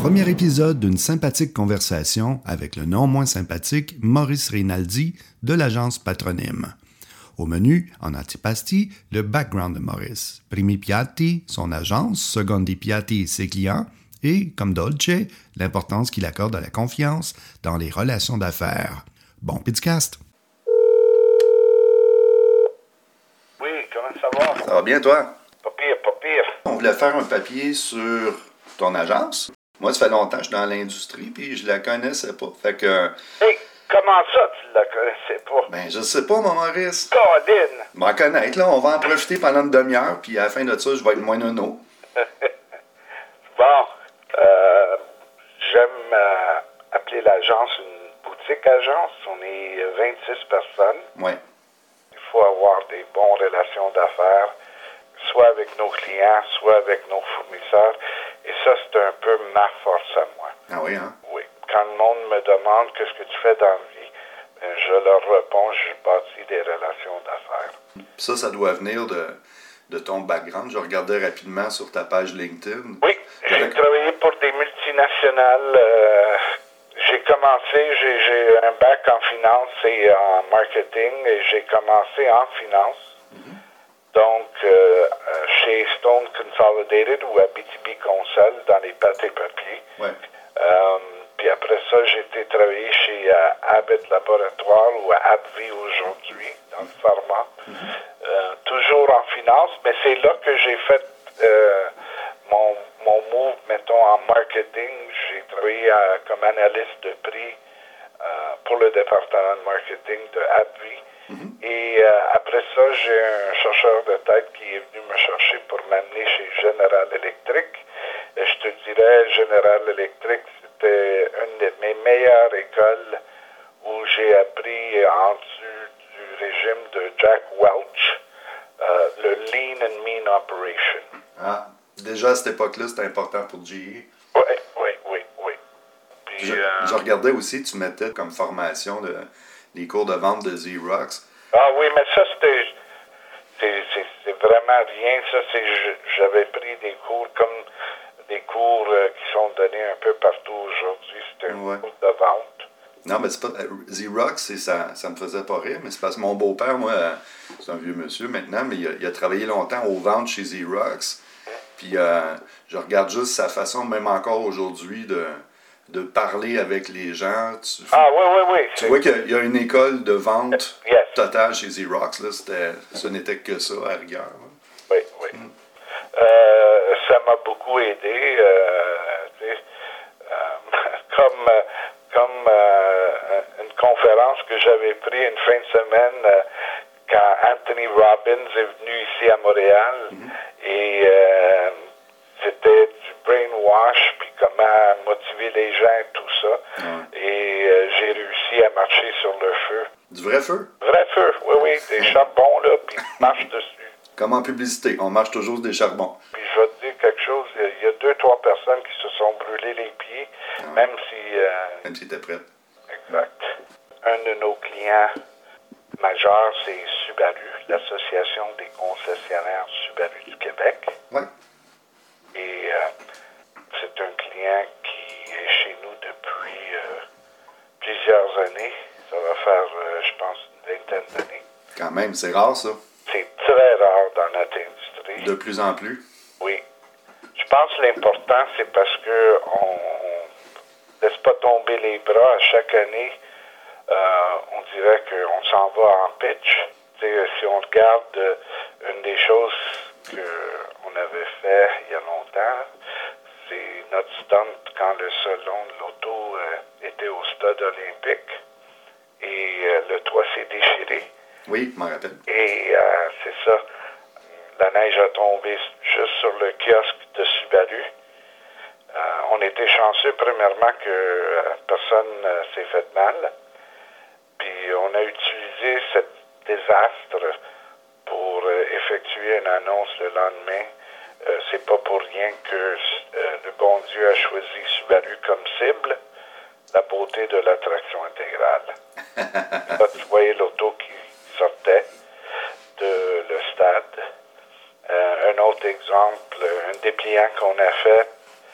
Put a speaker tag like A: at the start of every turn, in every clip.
A: Premier épisode d'une sympathique conversation avec le non moins sympathique Maurice Rinaldi de l'agence Patronyme. Au menu, en antipasti, le background de Maurice. Primi piatti, son agence, secondi piatti, ses clients, et, comme Dolce, l'importance qu'il accorde à la confiance dans les relations d'affaires. Bon podcast!
B: Oui, comment ça va?
A: Ça va bien, toi?
B: Pas pire, pas pire.
A: On voulait faire un papier sur ton agence. Moi, ça fait longtemps que je suis dans l'industrie, puis je la connaissais pas. Fait que...
B: Hey, comment ça, tu la connaissais pas?
A: Ben, je sais pas, mon Maurice.
B: Colin!
A: M'en connaître, là. On va en profiter pendant une demi-heure, puis à la fin de ça, je vais être moins nono.
B: Bon, j'aime appeler l'agence une boutique agence. On est 26 personnes.
A: Ouais.
B: Il faut avoir des bonnes relations d'affaires, soit avec nos clients, soit avec nos fournisseurs. Et ça, c'est un peu ma force à moi.
A: Ah oui, hein?
B: Oui. Quand le monde me demande qu'est-ce que tu fais dans la vie, ben, je leur réponds, je bâtis des relations d'affaires.
A: Ça doit venir de ton background. Je regardais rapidement sur ta page LinkedIn.
B: Oui, j'ai travaillé pour des multinationales. J'ai commencé, j'ai un bac en finance et en marketing, et j'ai commencé en finance. Donc, chez Stone Consolidated ou à BTB Consol dans les pâtes et papiers.
A: Ouais.
B: Puis après ça, j'ai été travailler chez Abbott Laboratoire ou à AbbVie aujourd'hui, dans le pharma. Toujours en finance, mais c'est là que j'ai fait mon move, mettons, en marketing. J'ai travaillé comme analyste de prix pour le département de marketing de AbbVie. Et après ça, j'ai un chercheur de tête qui est venu me chercher pour m'amener chez General Electric. Et je te dirais, General Electric, c'était une de mes meilleures écoles où j'ai appris en dessous du régime de Jack Welch, le Lean and Mean Operation.
A: Ah, déjà à cette époque-là, c'était important pour GE.
B: Oui. Puis,
A: Je regardais aussi, tu mettais comme formation les cours de vente de Xerox.
B: Ah oui, mais ça, c'est vraiment rien. Ça, j'avais pris des cours comme des cours qui sont donnés un peu partout aujourd'hui. C'était un cours de vente.
A: Non, mais c'est pas... Xerox, ça me faisait pas rire, mais c'est parce que mon beau-père, moi, c'est un vieux monsieur maintenant, mais il a travaillé longtemps aux ventes chez Xerox. Puis je regarde juste sa façon, même encore aujourd'hui, de parler avec les gens.
B: Oui.
A: Tu vois qu'il y a une école de vente totale chez Xerox. Là, ce n'était que ça, à rigueur.
B: Oui. Ça m'a beaucoup aidé. Comme une conférence que j'avais prise une fin de semaine quand Anthony Robbins est venu ici à Montréal. Et c'était du brainwash, puis comment motiver les gens et tout ça. Et j'ai réussi à marcher sur le feu.
A: Du vrai feu?
B: Vrai feu, oui. Des charbons, là, puis tu marches dessus.
A: Comme en publicité, on marche toujours des charbons.
B: Puis je vais te dire quelque chose, il y a 2-3 personnes qui se sont brûlées les pieds, même si
A: étaient prêtes.
B: Exact. Un de nos clients majeurs, c'est Subaru, l'Association des concessionnaires Subaru du Québec.
A: Oui.
B: Et c'est un client qui est chez nous depuis plusieurs années. Ça va faire, je pense, une vingtaine d'années.
A: Quand même, c'est rare, ça.
B: C'est très rare dans notre industrie.
A: De plus en plus.
B: Oui. Je pense que l'important, c'est parce que on laisse pas tomber les bras. À chaque année, on dirait qu'on s'en va en pitch. T'sais, si on regarde une des choses qu'on avait fait il y a longtemps, c'est notre stunt quand le salon de l'auto était au stade olympique et le toit s'est déchiré.
A: Oui, je m'en rappelle.
B: Et c'est ça. La neige a tombé juste sur le kiosque de Subaru. On était chanceux, premièrement, que personne s'est fait mal. Puis on a utilisé ce désastre pour effectuer une annonce le lendemain. C'est pas pour rien que le bon Dieu a choisi Subaru comme cible, la beauté de l'attraction intégrale. Là, tu voyais l'auto qui sortait de le stade. Un autre exemple, un dépliant qu'on a fait,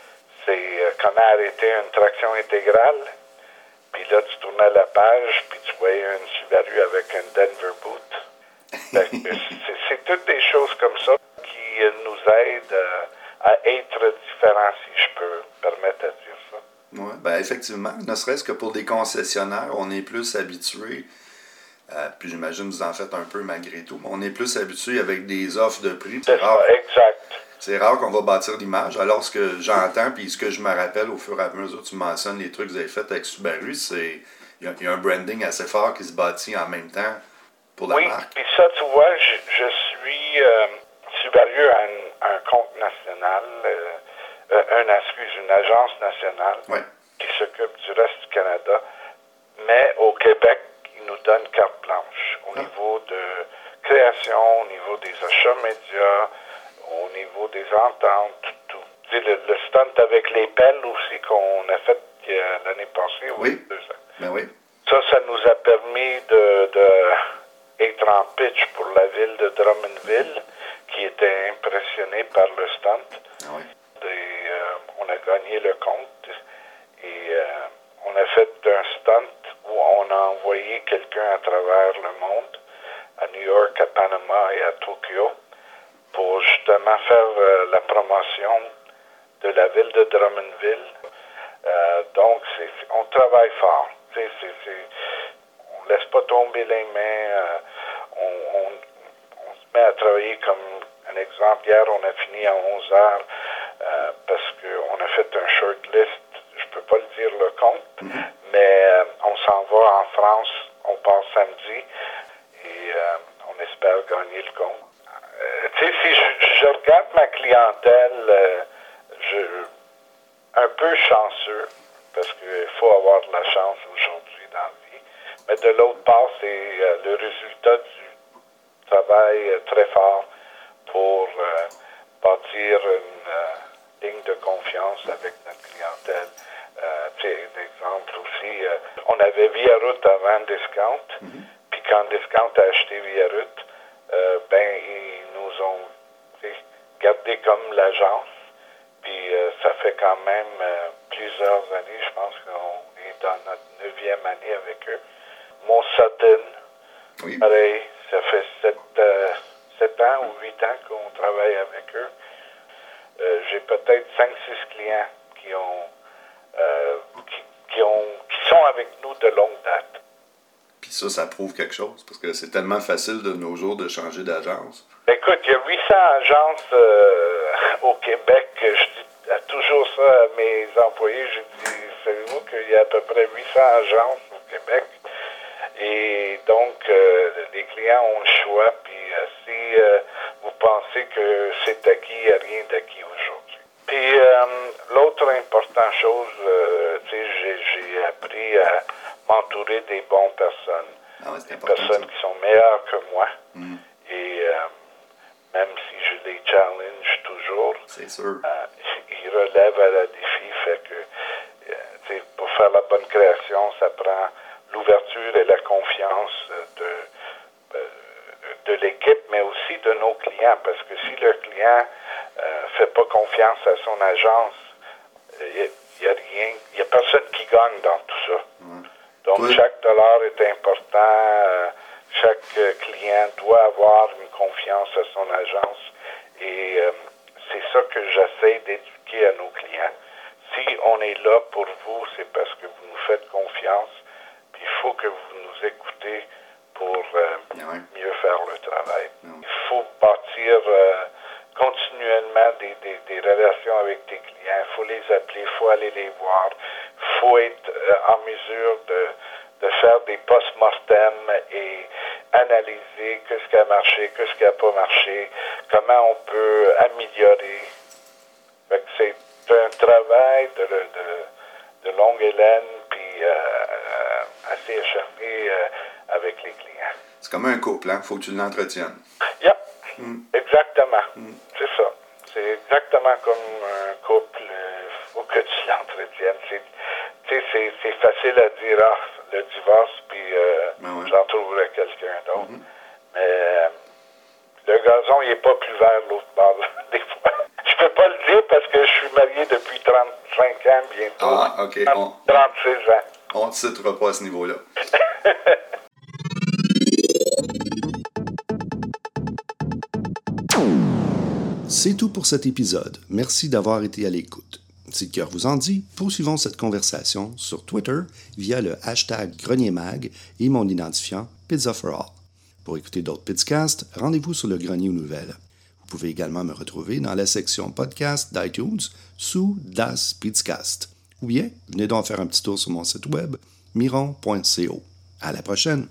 B: c'est comment arrêter une traction intégrale. Puis là, tu tournais la page, puis tu voyais une Subaru avec un Denver Boot. C'est toutes des choses comme ça qui nous aident à être différents, si je peux me permettre de dire ça.
A: Oui, ben effectivement, ne serait-ce que pour des concessionnaires, on est plus habitué, puis j'imagine que vous en faites un peu malgré tout, mais on est plus habitué avec des offres de prix.
B: C'est rare. Exact.
A: C'est rare qu'on va bâtir l'image. Alors, ce que j'entends, puis ce que je me rappelle au fur et à mesure que tu mentionnes les trucs que vous avez fait avec Subaru, c'est il y a un branding assez fort qui se bâtit en même temps pour la marque.
B: Oui, puis ça, tu vois, je suis Subaru a un compte national, une agence nationale qui s'occupe du reste du Canada, mais au Québec, ils nous donnent carte blanche au niveau de création, au niveau des achats médias, au niveau des ententes, tout. Tu sais, le stunt avec les pelles aussi qu'on a fait l'année passée,
A: oui.
B: 2 ans.
A: Ben oui.
B: Ça nous a permis de être en pitch pour la ville de Drummondville, qui était impressionnée par le stunt.
A: Ah oui.
B: On a gagné le compte et on a fait un stunt où on a envoyé quelqu'un à travers le monde, à New York, à Panama et à Tokyo, pour justement faire la promotion de la ville de Drummondville. Donc, on travaille fort. On ne laisse pas tomber les mains. On se met à travailler comme un exemple. Hier, on a fini à 11 heures parce qu'on a fait un short list. Je ne peux pas le dire le compte, mais on s'en va en France. On part samedi et on espère gagner le compte. Si je regarde ma clientèle, un peu chanceux, parce qu'il faut avoir de la chance aujourd'hui dans la vie. Mais de l'autre part, c'est le résultat du travail très fort pour bâtir une ligne de confiance avec notre clientèle. D'exemple aussi, on avait Via Route avant Discount, puis quand Discount a acheté Via Route, ils nous ont gardé comme l'agence. Puis ça fait quand même plusieurs années, je pense qu'on est dans notre 9e année avec eux. Mon Sutton, pareil, ça fait 7 ans ou 8 ans qu'on travaille avec eux. J'ai peut-être 5-6 clients qui sont avec nous de longue date.
A: Puis ça prouve quelque chose, parce que c'est tellement facile de nos jours de changer d'agence.
B: Écoute, il y a 800 agences au Québec. Je dis toujours ça à mes employés. Je dis, savez-vous qu'il y a à peu près 800 agences au Québec? Et donc, les clients ont le choix. Puis si vous pensez que c'est acquis, il n'y a rien d'acquis aujourd'hui. Puis l'autre importante chose, j'ai appris à m'entourer des bonnes personnes. Des personnes qui sont meilleures que moi. Et même si je les challenge toujours,
A: c'est sûr.
B: Ils relèvent à la défi. Fait que, pour faire la bonne création, ça prend l'ouverture et la confiance de l'équipe, mais aussi de nos clients. Parce que si le client fait pas confiance à son agence, il y a personne qui gagne dans tout ça. Donc, chaque dollar est important. Chaque client doit avoir une confiance à son agence et c'est ça que j'essaie d'éduquer à nos clients. Si on est là pour vous, c'est parce que vous nous faites confiance, puis il faut que vous nous écoutez pour mieux faire le travail. Il faut bâtir continuellement des relations avec tes clients. Il faut les appeler, il faut aller les voir. Il faut être en mesure de faire des post-mortem et analyser qu'est-ce qui a marché, qu'est-ce qui n'a pas marché, comment on peut améliorer. Fait que c'est un travail de longue haleine puis assez acharné avec les clients.
A: C'est comme un couple, hein? Faut que tu l'entretiennes.
B: Yep. Exactement. C'est ça. C'est exactement comme un couple. Il faut que tu l'entretiennes. C'est facile à dire, le divorce, puis j'en trouverai quelqu'un d'autre. Mais le gazon, il n'est pas plus vert l'autre bord, des fois. Je peux pas le dire parce que je suis marié depuis 35 ans bientôt.
A: Ah, OK.
B: 36 ans.
A: On ne citera pas à ce niveau-là. C'est tout pour cet épisode. Merci d'avoir été à l'écoute. Si le cœur vous en dit, poursuivons cette conversation sur Twitter via le hashtag GrenierMag et mon identifiant Pizza for All. Pour écouter d'autres podcasts, rendez-vous sur le Grenier aux Nouvelles. Vous pouvez également me retrouver dans la section podcast d'iTunes sous Das Pizzcast. Ou bien, venez donc faire un petit tour sur mon site web miron.co. À la prochaine!